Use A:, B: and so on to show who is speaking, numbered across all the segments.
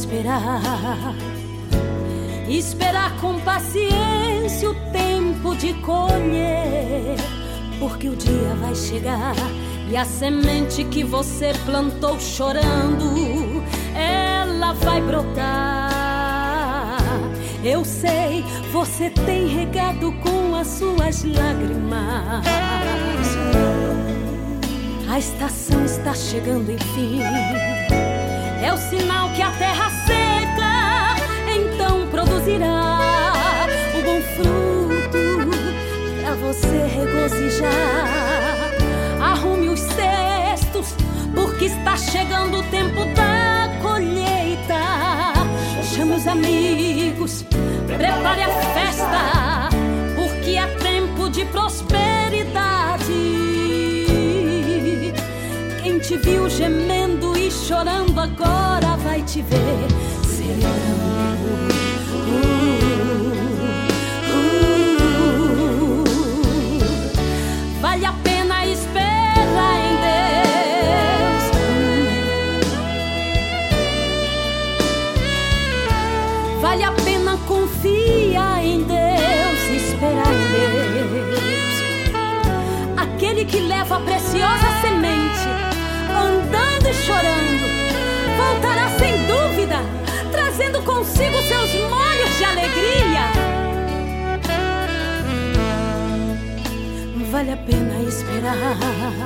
A: esperar. Esperar com paciência o tempo de colher, porque o dia vai chegar e a semente que você plantou chorando, ela vai brotar. Eu sei, você tem regado com as suas lágrimas. A estação está chegando, enfim. É o sinal que a terra seca então produzirá o bom fruto pra você regozijar. Arrume os cestos, porque está chegando o tempo da colheita. Chame os amigos, prepare a festa, porque é tempo de prosperidade. Quem te viu gemendo e chorando agora vai te ver celebrando. Vale a pena esperar em Deus. Vale a pena confiar em Deus, esperar em Deus. Aquele que leva a preciosa semente, andando e chorando, voltará sem dúvida, trazendo consigo seus molhos de alegria. Vale a pena esperar.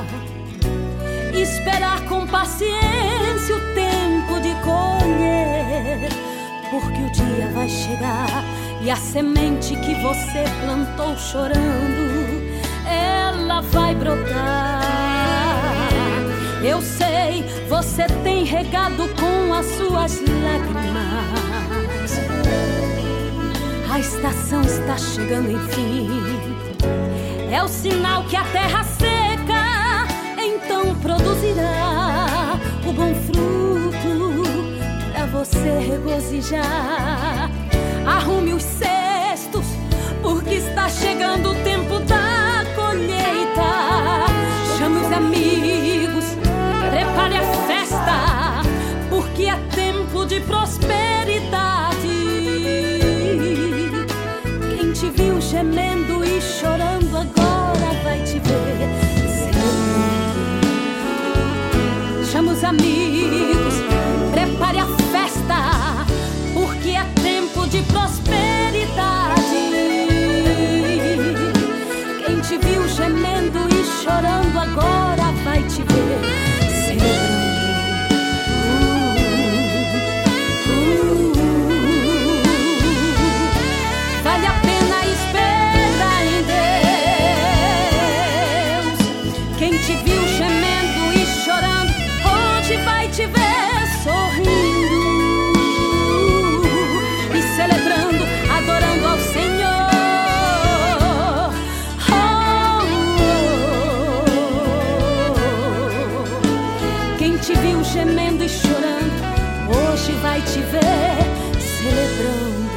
A: Esperar com paciência o tempo de colher, porque o dia vai chegar e a semente que você plantou chorando, ela vai brotar. Eu sei, você tem regado com as suas lágrimas. A estação está chegando, enfim. É o sinal que a terra seca então produzirá o bom fruto pra você regozijar. Arrume os cestos, porque está chegando o tempo da colheita. Chame os amigos, prepare a festa, porque é tempo de prosperidade. Quem te viu gemendo e chorando agora vai te ver celebrando. Chama os amigos, prepare a festa, porque é tempo de prosperidade. Quem te viu gemendo e chorando agora vai te ver celebrando. Vale a pena esperar em Deus. Quem te viu gemendo e chorando, hoje vai te ver sorrindo e celebrando, adorando ao Senhor. Quem te viu gemendo e chorando, hoje vai te ver celebrando.